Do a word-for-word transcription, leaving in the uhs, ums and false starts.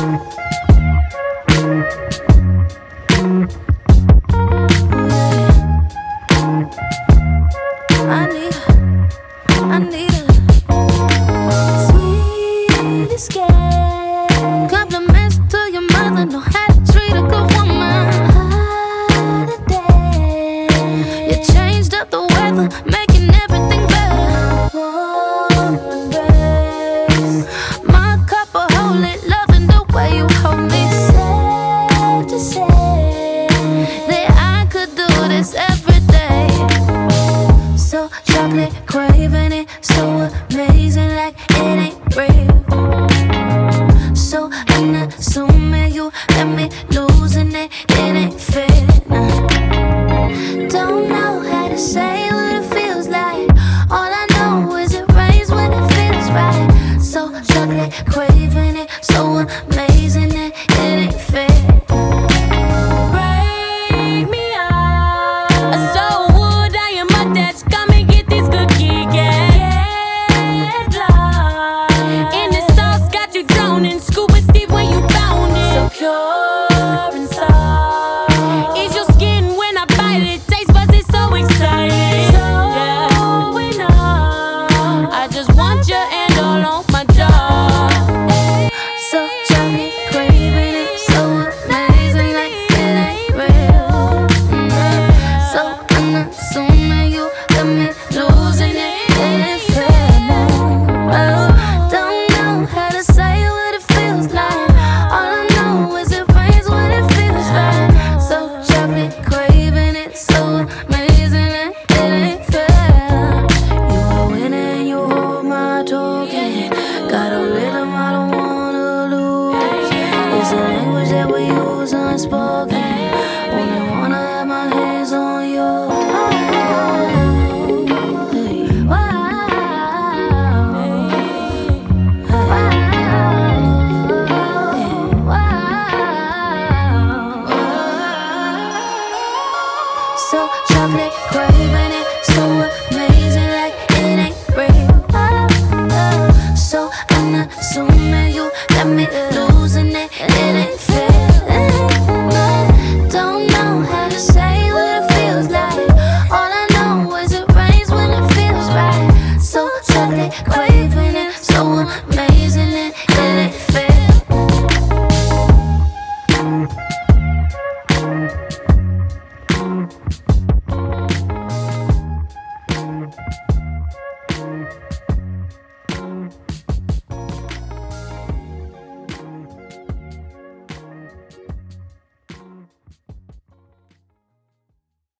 I need her, I need her. Sweet escape. Compliments to your mother, know how to treat a good woman. Holiday. You changed up the weather, making everything better. Warm embrace. My cup of holy, loving the way you hold me. Safe to say that I could do this every day. So chocolate, craving it, so amazing, like it ain't real. So unassuming, you got me losing it, it ain't fair. Nah. Don't know how to say what it feels like. All I know is it rains when it feels right. So chocolate, craving it, so amazing that it ain't fair. Break me out. So would I am attached. Come and get this cookie, yeah. Get lost in the sauce, got you drowning. Scuba Steve when you found it. So pure and soft. It's your skin when I bite it. Taste buds is so exciting. So yeah. We know. I just want your hand all on my jaw. So chocolate, craving it, so amazing, like it ain't real. Mm. So unassuming, you got me losing it, it ain't fair. No. Well, don't know how to say what it feels like. All I know is it rains when it feels right. So chocolate, craving it, so amazing, like it ain't fair. You are winning, and you hold my token. Got a rhythm I don't wanna lose. It's a language that we use unspoken. Only wanna have my hands on you. Hey. Wow. Wow. Wow. So chocolate, craving it, so amazing, like it ain't real. So unassuming, you got me